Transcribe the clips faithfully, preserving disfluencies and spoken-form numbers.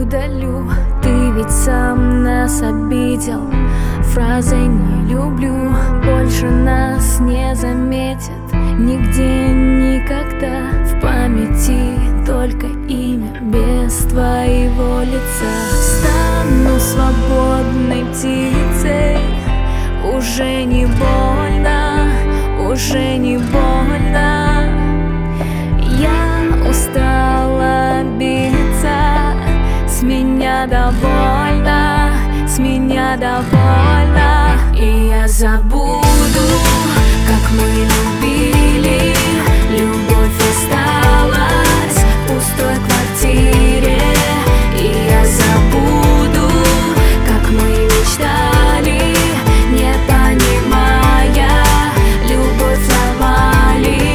удалю. Ты ведь сам нас обидел фразой «не люблю». Больше нас не заметят нигде, никогда. В памяти только имя без твоего лица. Стану свободной птицей, уже не больно, уже не больно. Я устала биться, с меня довольно, с меня довольно. И я забуду, как мы любили. Любовь осталась в пустой квартире. И я забуду, как мы мечтали, не понимая, любовь ломали.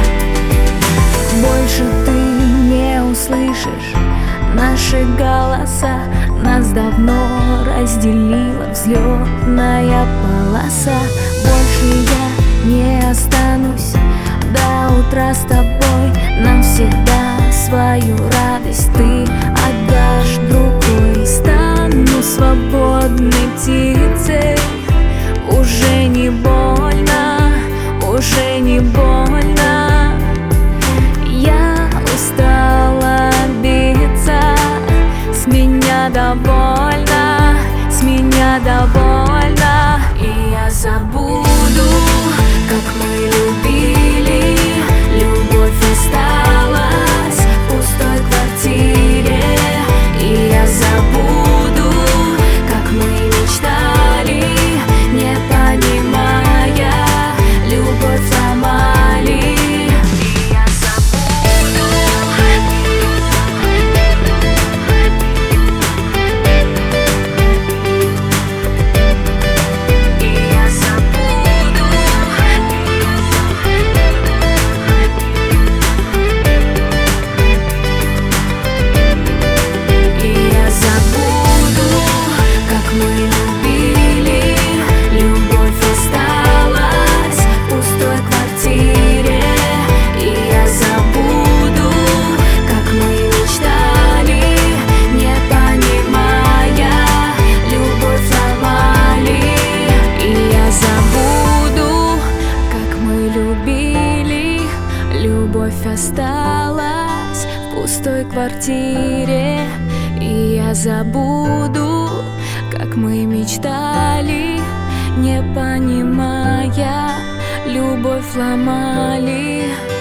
Больше ты не услышишь наши голоса. Нас давно разделила взлетная полоса. Больше я не останусь до утра с тобой. Нам всегда свою радость ты отдашь другой. Стану свободной птицей, уже не больно, уже не больно. Я устала биться, с меня довольно, с меня довольно. И я забуду, как мы любили. Любовь осталась в пустой квартире. И я забуду, как мы мечтали, не понимая, любовь ломали. И я забуду. И я забуду. И я забуду, как мы любили. Любовь осталась в пустой квартире. И я забуду, как мы мечтали, не понимая, любовь ломали. И я забуду, как мы любили. Любовь осталась в пустой квартире. И я забуду, как мы мечтали, не понимая, любовь ломали.